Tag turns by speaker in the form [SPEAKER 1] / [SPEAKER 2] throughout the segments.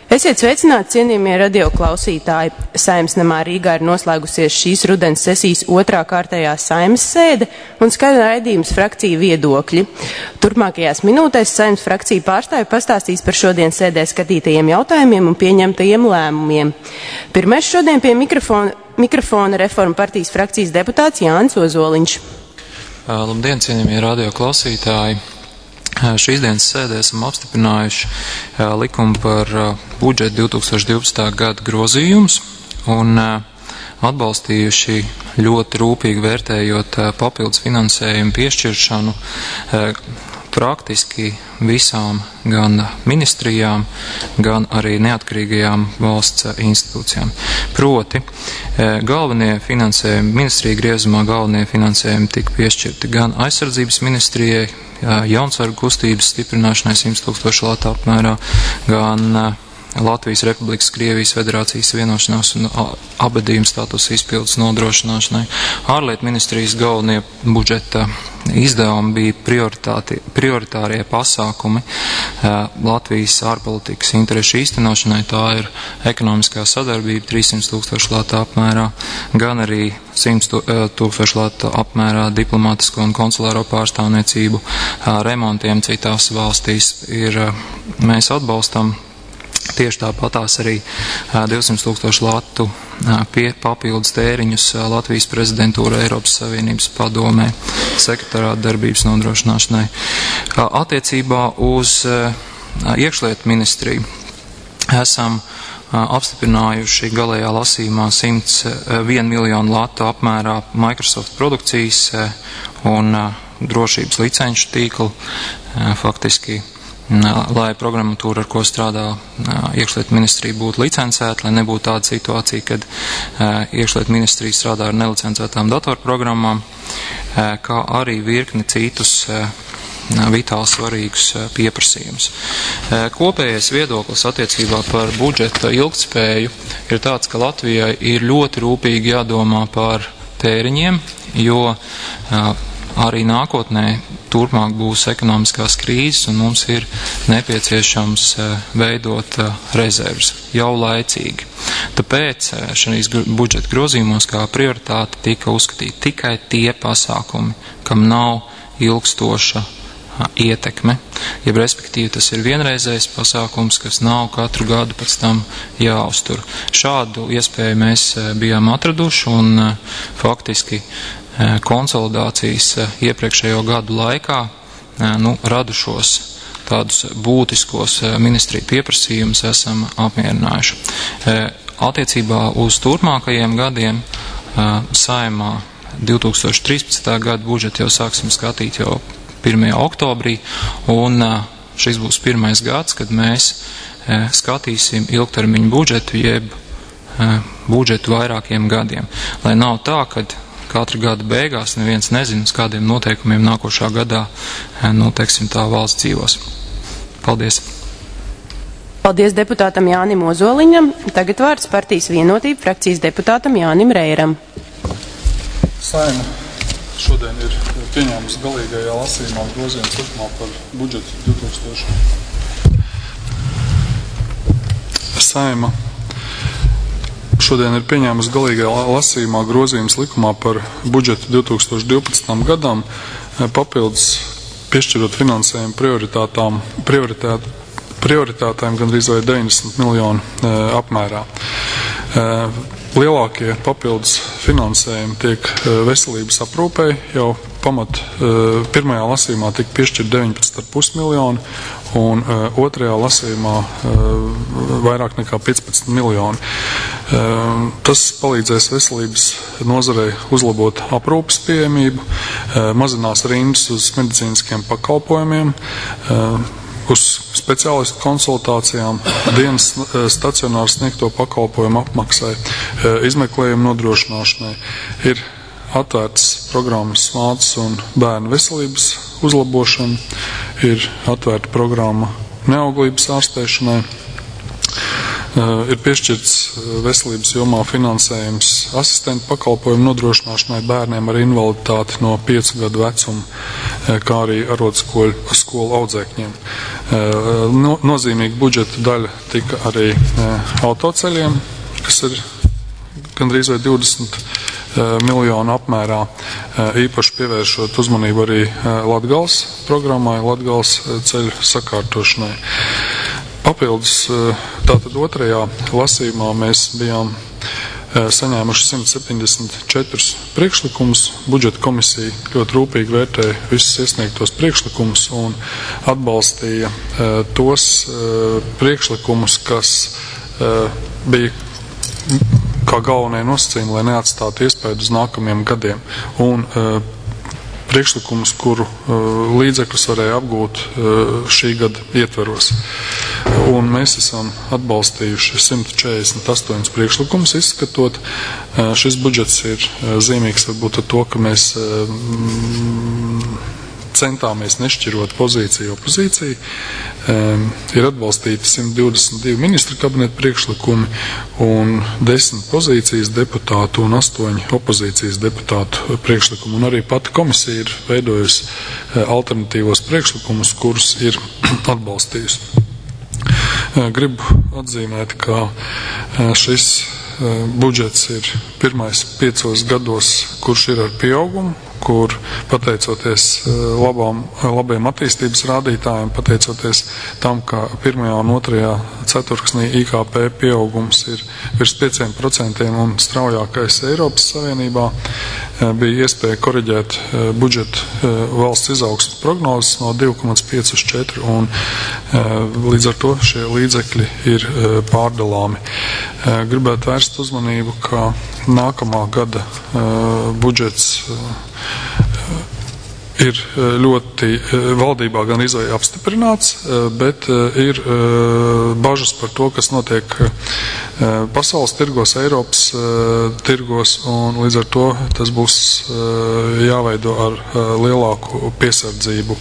[SPEAKER 1] Esiet sveicināti, cienījamie radioklausītāji. Saeimas namā Rīgā ir noslēgusies šīs rudens sesijas otrā kārtējā Saeimas sēde un skan raidījums frakciju viedokļi. Turpmākajās minūtēs Saeimas frakciju pārstāvi pastāstīs par šodien sēdē skatītajiem jautājumiem un pieņemtajiem lēmumiem. Pirmais šodien pie mikrofona Reforma partijas frakcijas deputāts Jānis Ozoliņš.
[SPEAKER 2] Labdien, cienījamie radioklausītāji! Šīs dienas sēdē esam apstiprinājuši likumu par budžetu 2012. gada grozījumus un atbalstījuši ļoti rūpīgi vērtējot papildus finansējumu piešķiršanu praktiski visām gan ministrijām, gan arī neatkarīgajām valsts institūcijām. Proti, galvenie finansējumi, ministrija griezumā galvenie finansējumi tika piešķirti gan aizsardzības ministrijai, jaunsargu kustības stiprināšanai 100 000 latu apmērā, gan Latvijas Republikas Krievijas Federācijas vienošanās un abadījuma statusa izpildes nodrošināšanai. Ārlietu ministrijas galvenie budžeta izdevumi bija prioritārie pasākumi Latvijas ārpolitikas interešu īstenošanai. Tā ir ekonomiskā sadarbība 300 000 latu apmērā, gan arī 100 000 latu apmērā diplomātisko un konsulāro pārstāvniecību remontiem citās valstīs. Mēs atbalstam tieši tāpatās arī 200 000 latu papildus tēriņus Latvijas prezidentūra Eiropas Savienības padomē sekretariāta darbības nodrošināšanai. Attiecībā uz iekšlietu ministriju esam apstiprinājuši galējā lasījumā 101 miljonu latu apmērā Microsoft produkcijas un drošības licenču tīklu, faktiski lai programmatūra, ar ko strādā iekšlietu ministrija, būtu licencēta, lai nebūtu tāda situācija, kad iekšlietu ministrija strādā ar nelicencētām datorprogrammām, kā arī virkni citus vitāli svarīgus pieprasījumus. Kopējais viedoklis attiecībā par budžeta ilgtspēju ir tāds, ka Latvijai ir ļoti rūpīgi jādomā par tēriņiem, jo arī nākotnē turpmāk būs ekonomiskās krīzes un mums ir nepieciešams veidot rezerves jau laicīgi. Tāpēc šīs budžeta grozījumos kā prioritāte tika uzskatīti tikai tie pasākumi, kam nav ilgstoša ietekme, jeb respektīvi tas ir vienreizējs pasākums, kas nav katru gadu pēc tam jāuztur. Šādu iespēju mēs bijām atraduši un faktiski konsolidācijas iepriekšējo gadu laikā radušos tādus būtiskos ministriju pieprasījumus esam apmierinājuši. Attiecībā uz turpmākajiem gadiem Saeimā 2013. gada budžetu jau sāksim skatīt jau 1. oktobrī, un šis būs pirmais gads, kad mēs skatīsim ilgtermiņu budžetu, jeb budžetu vairākiem gadiem. Lai nav tā, kad katra gada beigās neviens nezina, uz kādiem noteikumiem nākošā gadā, teiksim tā, valsts dzīvos. Paldies!
[SPEAKER 1] Paldies deputātam Jānim Ozoliņam. Tagad vārds partijas Vienotība frakcijas deputātam Jānim Reiram.
[SPEAKER 3] Saeima šodien ir pieņēmusi galīgajā lasījumā grozījumus likumā par budžetu 2000. Saeima šodien ir pieņēmusi galīgajā lasījumā grozījums likumā par budžetu 2012. gadam, papildus piešķirot finansējumu prioritātēm gandrīz vai 90 miljonu apmērā. Lielākie papildus finansējumi tiek veselības aprūpei, jau pirmajā lasījumā tika piešķirt 19,5 miljoni, un otrajā lasījumā vairāk nekā 15 miljoni. Tas palīdzēs veselības nozarei uzlabot aprūpes pieejamību, mazinās rindas uz medicīniskiem pakalpojumiem, uz speciālistu konsultācijām, dienas stacionāru sniegto pakalpojumu apmaksai, izmeklējumu nodrošināšanai. Ir atvērtas programmas mātes un bērnu veselības uzlabošana, ir atvērta programma neauglības ārstēšanai, ir piešķirts veselības jomā finansējums asistentu pakalpojumu nodrošināšanai bērniem ar invaliditāti no 5 gadu vecuma, kā arī arotskolu audzēkņiem. Nozīmīga budžeta daļa tika arī autoceļiem, kas ir gandrīz vai 20 miljonu apmērā, īpaši pievēršot uzmanību arī Latgales programmai, Latgales ceļu sakārtošanai. Papildus tātad otrajā lasījumā mēs bijām saņēmuši 174 priekšlikumus. Budžeta komisija ļoti rūpīgi vērtēja visus iesniegtos priekšlikumus un atbalstīja tos priekšlikumus, kas bija kā galvenie nosacījumi, lai neatstātu iespēju uz nākamajiem gadiem. Un priekšlikumus, kuru līdzekļus varēja apgūt šī gada ietveros. Un mēs esam atbalstījuši 148 priekšlikumus izskatot. Šis budžets ir zīmīgs varbūt ar to, ka mēs centāmies nešķirot pozīciju opozīciju. Ir atbalstīti 122 ministra kabineta priekšlikumi un 10 pozīcijas deputātu un 8 opozīcijas deputātu priekšlikumi. Un arī pati komisija ir veidojusi alternatīvos priekšlikumus, kurus ir atbalstījusi. Gribu atzīmēt, ka šis budžets ir pirmais 5 gados, kurš ir ar pieaugumu, kur pateicoties labiem attīstības rādītājiem, pateicoties tam, ka 1. un 2. ceturksnī IKP pieaugums ir virs 5% un straujākais Eiropas Savienībā, bija iespēja koriģēt budžetu valsts izaugsmes prognozes no 2,5 uz 4, un līdz ar to šie līdzekļi ir pārdalāmi. Gribētu vērst uzmanību, ka nākamā gada budžets ir ļoti valdībā gan izvēja apstiprināts, bet ir bažas par to, kas notiek pasaules tirgos, Eiropas tirgos, un līdz ar to tas būs jāveido ar lielāku piesardzību.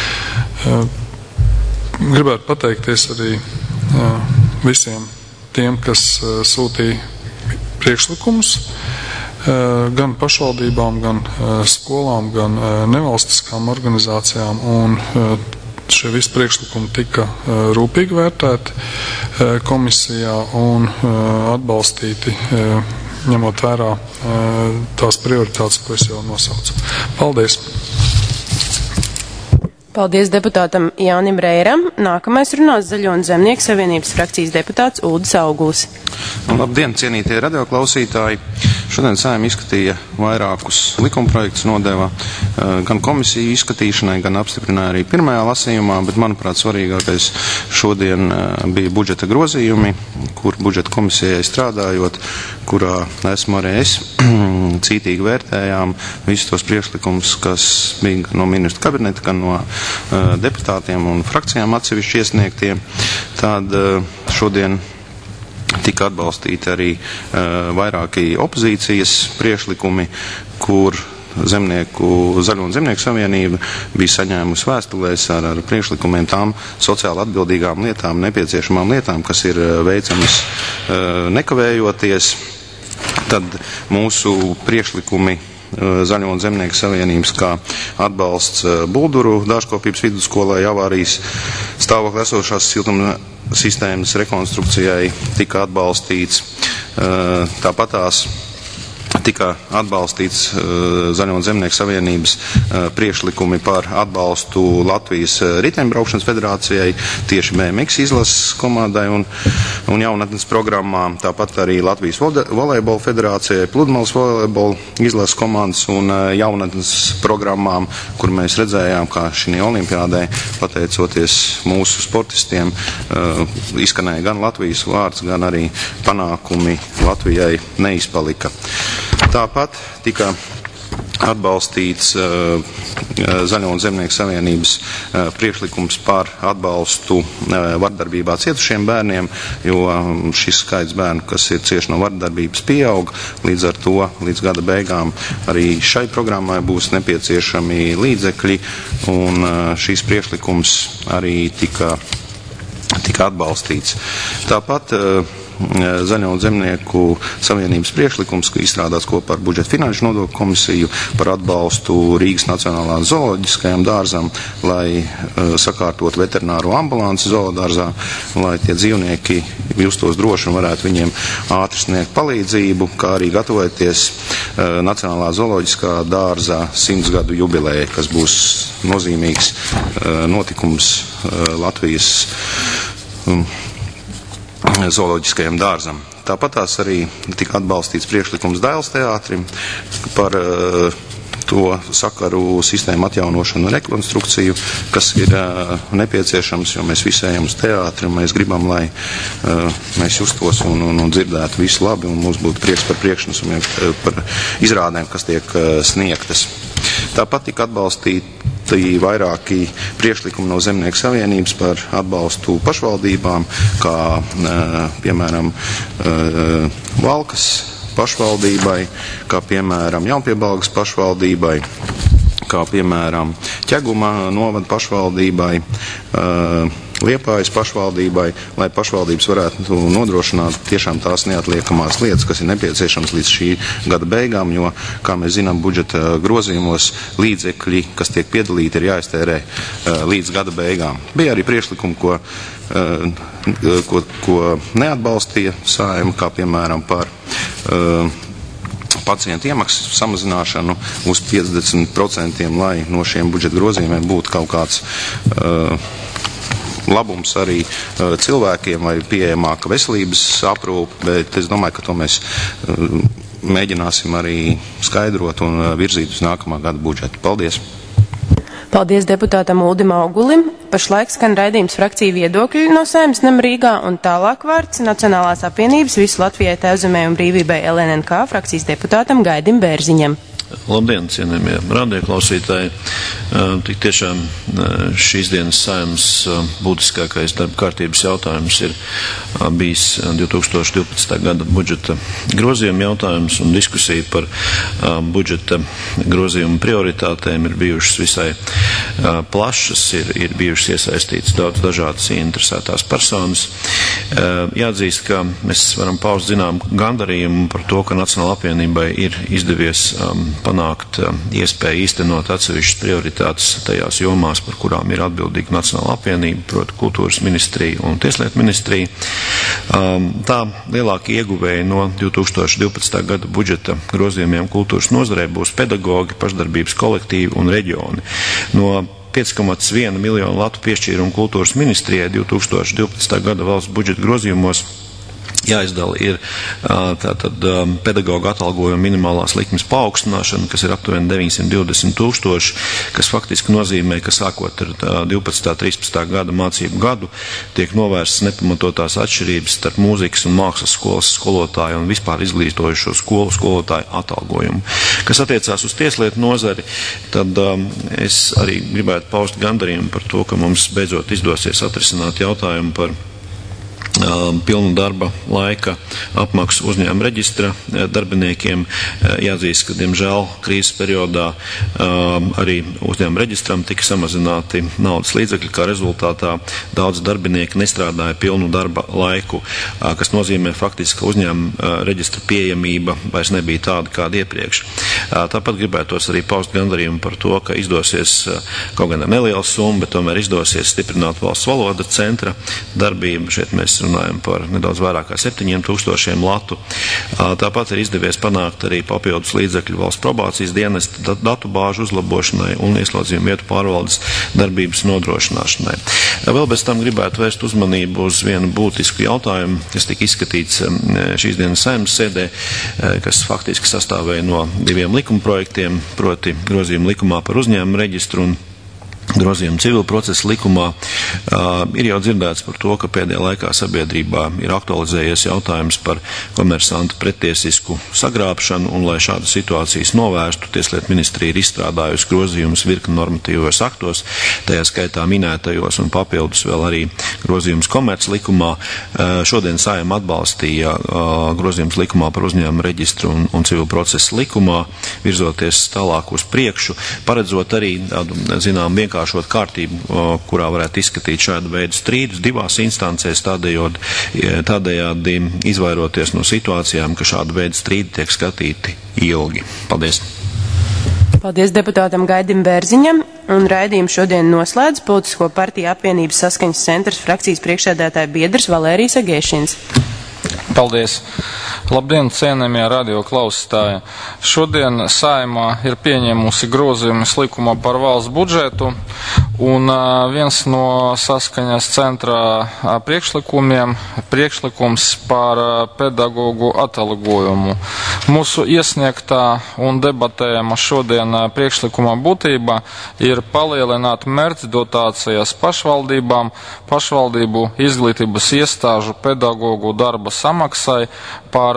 [SPEAKER 3] Gribētu pateikties arī visiem tiem, kas sūtīja priekšlikumus, gan pašvaldībām, gan skolām, gan nevalstiskām organizācijām, un šie visi priekšlikumi tika rūpīgi vērtēti komisijā un atbalstīti, ņemot vērā tās prioritātes, ko es jau nosaucu. Paldies!
[SPEAKER 1] Paldies deputātam Jānim Reiram. Nākamais runās Zaļo un Zemnieku savienības frakcijas deputāts Uldis Auguls.
[SPEAKER 4] Labdien, cienītie radioklausītāji! Šodien Saeima izskatīja vairākus likumprojektus, nodeva gan komisiju izskatīšanai, gan apstiprināja arī pirmajā lasījumā, bet, manuprāt, svarīgākais šodien bija budžeta grozījumi, kur budžeta komisijai strādājot, kurā esmu arī es, cītīgi vērtējām visus tos priekšlikumus, kas bija no ministru kabineta, gan no deputātiem un frakcijām atsevišķi iesniegtie. Tad šodien tika atbalstīti arī vairāki opozīcijas priekšlikumi, kur Zaļo un Zemnieku savienība bija saņēmusi vēstulēs ar priekšlikumiem tām sociāli atbildīgām lietām, nepieciešamām lietām, kas ir veicamas nekavējoties. Tad mūsu priekšlikumi Zaļo un Zemnieku savienības kā atbalsts Bulduru dārzkopības vidusskolai avārijas stāvokļa esošās siltuma sistēmas rekonstrukcijai tika atbalstīts. Tāpatās tika atbalstīts Zaļo un Zemnieku savienības priekšlikumi par atbalstu Latvijas riteņbraukšanas federācijai, tieši BMX izlases komandai un jaunatnes programmām, tāpat arī Latvijas volejbola federācijai, pludmales volejbola izlases komandas un jaunatnes programmām, kur mēs redzējām, kā šī olimpiādē, pateicoties mūsu sportistiem, izskanēja gan Latvijas vārds, gan arī panākumi Latvijai neizpalika. Tāpat tika atbalstīts Zaļo un Zemnieku savienības priekšlikums par atbalstu vardarbībā cietušiem bērniem, jo šis skaits bērnu, kas ir cieši no vardarbības, pieaug. Līdz ar to līdz gada beigām arī šai programmai būs nepieciešami līdzekļi, un šīs priekšlikums arī tika atbalstīts. Tāpat Zaļo un zemnieku savienības priekšlikums, ka izstrādāts kopā ar budžeta finanšu nodokļu komisiju par atbalstu Rīgas Nacionālā zooloģiskajam dārzam, lai sakārtot veterināro ambulanci zoodārzā, lai tie dzīvnieki justos droši un varētu viņiem ātri sniegt palīdzību, kā arī gatavoties Nacionālā zooloģiskā dārza 100 gadu jubilejai, kas būs nozīmīgs notikums Latvijas zooloģiskajam dārzam. Tāpat tās arī tika atbalstīts priekšlikums Dailes teātrim par to sakaru sistēmu atjaunošanu un rekonstrukciju, kas ir nepieciešams, jo mēs visi ejam uz teātri un mēs gribam, lai mēs justos un dzirdētu visu labi un mums būtu prieks par priekšnesumiem, par izrādēm, kas tiek sniegtas. Tāpat tika atbalstīti vairāki priekšlikumi no Zemnieku savienības par atbalstu pašvaldībām, kā piemēram Valkas pašvaldībai, kā piemēram Jaunpiebalgas pašvaldībai, kā piemēram Ķeguma novada pašvaldībai, Liepājas pašvaldībai, lai pašvaldības varētu nodrošināt tiešām tās neatliekamās lietas, kas ir nepieciešams līdz šī gada beigām, jo, kā mēs zinām, budžeta grozījumos līdzekļi, kas tiek piedalīti, ir jāiztērē līdz gada beigām. Bija arī priekšlikumi, ko neatbalstīja Saeima, kā piemēram par pacientu iemaksu samazināšanu uz 50%, lai no šiem budžeta grozījumiem būtu kaut kāds labums arī cilvēkiem vai pieejamāka veselības aprūpe, bet es domāju, ka to mēs mēģināsim arī skaidrot un virzīt uz nākamā gada budžetu. Paldies!
[SPEAKER 1] Paldies deputātam Uldim Augulim. Pašlaik skan raidījums frakciju viedokļi no Saeimas nama Rīgā un tālāk vārds Nacionālās apvienības Visu Latvijai Tēvzemē un brīvībai LNNK frakcijas deputātam Gaidim Bērziņam.
[SPEAKER 5] Labdien, cienījamie radioklausītāji. Tik tiešām šīs dienas Saeimas būtiskākais darba kārtības jautājums ir bijis 2012. gada budžeta grozījuma jautājums, un diskusija par budžeta grozījuma prioritātēm ir bijušas visai plašas, ir bijušas iesaistītas daudz dažādas interesētās personas. Jāatzīst, ka mēs varam paust zinām gandarījumu par to, ka Nacionālajai apvienībai ir izdevies panākt iespēju īstenot atsevišķas prioritātes tajās jomās, par kurām ir atbildīga Nacionālā apvienība, proti kultūras ministrija un tieslietu ministrija. Tā lielākie ieguvēji no 2012. gada budžeta grozījumiem kultūras nozarē būs pedagogi, pašdarbības kolektīvi un reģioni. No 5,1 miljonu latu piešķīrumu kultūras ministrijai 2012. gada valsts budžeta grozījumos jāizdala ir tātad pedagoga atalgojuma minimālās likmes paaugstināšana, kas ir aptuveni 920 000, kas faktiski nozīmē, ka sākot ar 12. 13. gada mācību gadu tiek novērstas nepamatotās atšķirības starp mūzikas un mākslas skolas skolotāju un vispār izglītojušo skolu skolotāju atalgojumu. Kas attiecās uz tieslietu nozari, tad es arī gribētu paust gandarījumu par to, ka mums beidzot izdosies atrisināt jautājumu par pilnu darba laika apmaksu uzņēmuma reģistra darbiniekiem. Jāatzīst, ka, diemžēl, krīzes periodā arī uzņēmuma reģistram tika samazināti naudas līdzekļi, kā rezultātā daudz darbinieki nestrādāja pilnu darba laiku, kas nozīmē faktiski, ka uzņēmuma reģistra pieejamība vairs nebija tāda, kāda iepriekš. Tāpat gribētos arī paust gandarījumu par to, ka izdosies kaut gan ar nelielu summu, bet tomēr izdosies stiprināt valsts valoda centra darbību. Šeit mēs runājam par nedaudz vairāk kā 7000 latu. Tāpat ir izdevies panākt arī papildus līdzekļu valsts probācijas dienesta datu bāžu uzlabošanai un ieslodzījumu vietu pārvaldes darbības nodrošināšanai. Vēl bez tam gribētu vērst uzmanību uz vienu būtisku jautājumu, kas tika izskatīts šīs dienas Saeimas sēdē, kas faktiski sastāvēja no diviem likumprojektiem, proti grozījumu likumā par uzņēmumu reģistru un grozījumu civil procesa likumā. Ir jau dzirdēts par to, ka pēdējā laikā sabiedrībā ir aktualizējies jautājums par komersantu pretiesisku sagrābšanu, un lai šādas situācijas novērstu, Tieslietu ministrija ir izstrādājusi grozījumus virkni normatīvos aktos, tajā skaitā minētajos un papildus vēl arī grozījums komerc likumā. Šodien Saeima atbalstīja grozījums likumā par uzņēmumu reģistru un civil procesa likumā, virzoties tālāk uz priekšu, paredzot arī tādu, zinām, vienkārši vienkāršot kārtību, kurā varētu izskatīt šādu veidu strīdus divās instancēs, tādējādi izvairoties no situācijām, ka šādu veidu strīdi tiek skatīti ilgi. Paldies!
[SPEAKER 1] Paldies deputātam Gaidim Bērziņam, un raidījumu šodien noslēdz Politisko partiju apvienības Saskaņas centrs frakcijas priekšsēdētāja biedrs Valērijas Agēšins.
[SPEAKER 6] Paldies! Labdien, cienējamie radio klausītāji! Šodien Saeimā ir pieņēmusi grozījumus likumā par valsts budžetu, un viens no Saskaņas centra priekšlikums par pedagogu atalgojumu. Mūsu iesniegtā un debatējama šodien priekšlikuma būtība ir palielināt mērķdotācijas pašvaldībām, pašvaldību izglītības iestāžu pedagogu darba samaksai par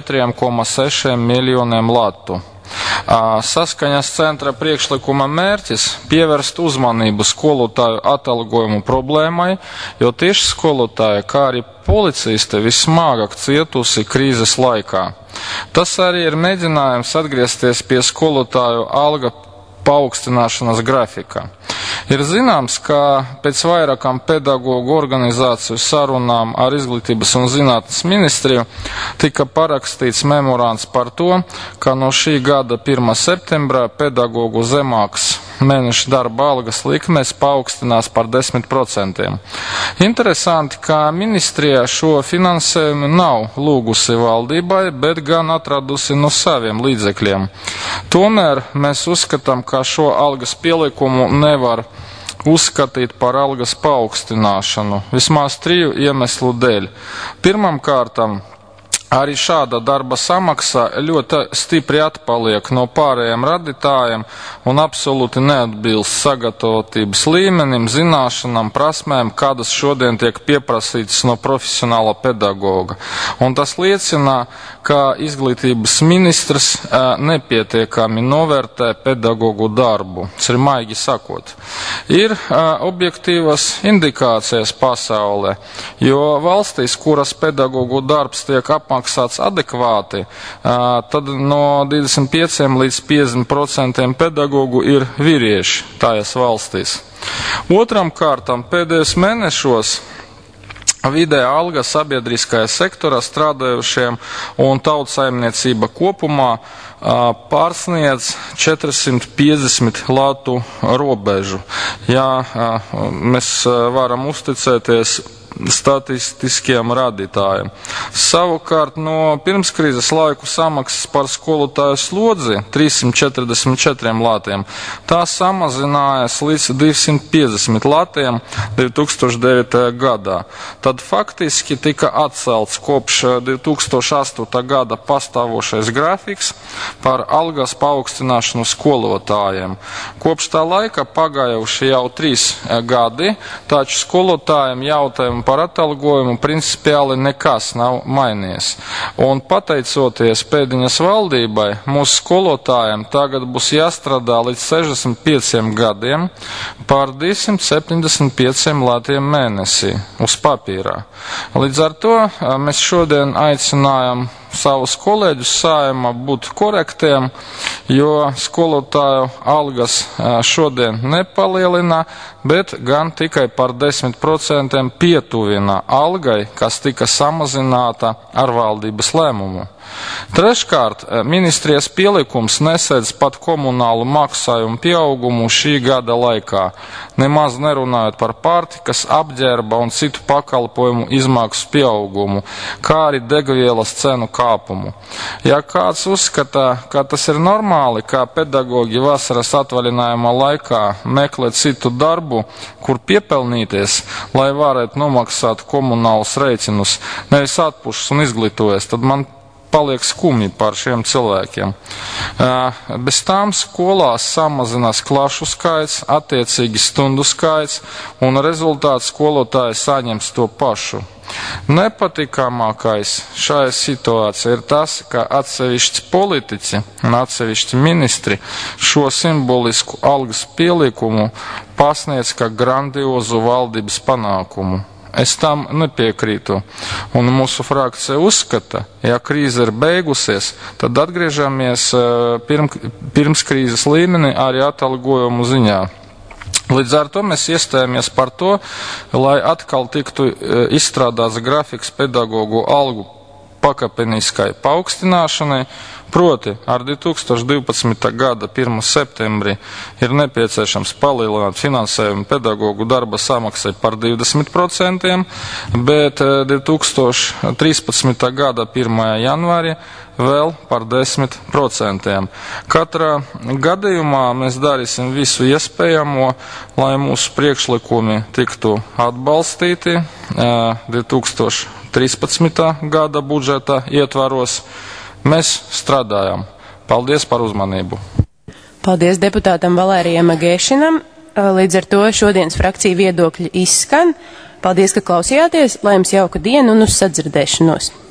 [SPEAKER 6] 4,6 miljoniem latu. Saskaņas centra priekšlikuma mērķis pievērst uzmanību skolotāju atalgojumu problēmai, jo tieši skolotāja, kā arī policisti vismagāk cietusi krīzes laikā. Tas arī ir mēģinājums atgriezties pie skolotāju alga paaugstināšanas grafika. Ir zināms, ka pēc vairākām pedagogu organizāciju sarunām ar Izglītības un zinātnes ministriju tika parakstīts memorāns par to, ka no šī gada 1. septembrā pedagogu zemāks mēneša darba algas likmes paaugstinās par 10%. Interesanti, ka ministrija šo finansējumu nav lūgusi valdībai, bet gan atradusi no saviem līdzekļiem. Tomēr mēs uzskatām, ka šo algas pielikumu nevar uzskatīt par algas paaugstināšanu, vismaz 3 iemeslu dēļ. Pirmkārt, arī šāda darba samaksa ļoti stipri atpaliek no pārējiem radītājiem un absolūti neatbilst sagatavotības līmenim, zināšanām, prasmēm, kādas šodien tiek pieprasītas no profesionāla pedagoga. Un tas liecina, ka izglītības ministrs nepietiekami novērtē pedagogu darbu. Tas ir maigi sakot. Ir objektīvas indikācijas pasaulē, jo valstīs, kuras pedagogu darbs tiek apmaksāts adekvāti, tad no 25 līdz 50% pedagogu ir vīrieši tajās valstīs. Otram kārtam pēdējos mēnešos vidēja alga sabiedriskajā sektorā strādājušiem un tautsaimniecība kopumā pārsniedz 450 latu robežu. Ja mēs varam uzticēties statistiskiem rādītājiem. Savukārt no pirmskrīzes laiku samaksas par skolotāju slodzi 344 latiem. Tā samazinājās līdz 250 latiem 2009. gadā. Tad faktiski tika atcelts kopš 2008. gada pastāvošais grafiks par algas paaugstināšanu skolotājiem. Kopš tā laika pagājuši jau 3 gadi, taču skolotājiem jautājumu par atalgojumu principiāli nekas nav mainījies. Un pateicoties pēdiņas valdībai, mūsu skolotājiem tagad būs jāstrādā līdz 65 gadiem par 275 latiem mēnesī uz papīrā. Līdz ar to mēs šodien aicinājam savus kolēģus Saeimā būt korektiem, jo skolotāju algas šodien nepalielina, bet gan tikai par 10% pietuvina algai, kas tika samazināta ar valdības lēmumu. Treškārt, ministrijas pielikums nesedz pat komunālu maksājumu pieaugumu šī gada laikā, nemaz nerunājot par pārtikas, apģērba un citu pakalpojumu izmaksu pieaugumu, kā arī degvielas cenu kāpumu. Ja kāds uzskata, ka tas ir normāli, kā pedagoģi vasaras atvaļinājuma laikā meklē citu darbu, kur piepelnīties, lai varētu nomaksāt komunālus rēķinus, nevis atpušas un izglītojas, tad man paliek skumji par šiem cilvēkiem. Bez tām skolās samazinās klašu skaits, attiecīgi stundu skaits, un rezultāts skolotāji saņems to pašu. Nepatīkamākais šajā situācijā ir tas, ka atsevišķi politiķi un atsevišķi ministri šo simbolisku algas pielikumu pasniedz kā grandiozu valdības panākumu. Es tam nepiekrītu, un mūsu frakcija uzskata, ja krīze ir beigusies, tad atgriežamies pirms krīzes līmenī arī atalgojumu ziņā. Līdz ar to mēs iestājāmies par to, lai atkal tiktu izstrādāts grafiks pedagogu algu pakāpeniskai paaugstināšanai, proti ar 2012. gada 1. septembrī ir nepieciešams palielināt finansējumu pedagogu darba samaksai par 20%, bet 2013. gada 1. janvārī vēl par 10%. Katrā gadījumā mēs darīsim visu iespējamo, lai mūsu priekšlikumi tiktu atbalstīti 2013. gada budžeta ietvaros. Mēs strādājam. Paldies par uzmanību.
[SPEAKER 1] Paldies deputātam Valērijam Agēšinam. Līdz ar to šodienas frakcija viedokļi izskan. Paldies, ka klausījāties. Lai jums jauka diena un uz sadzirdēšanos.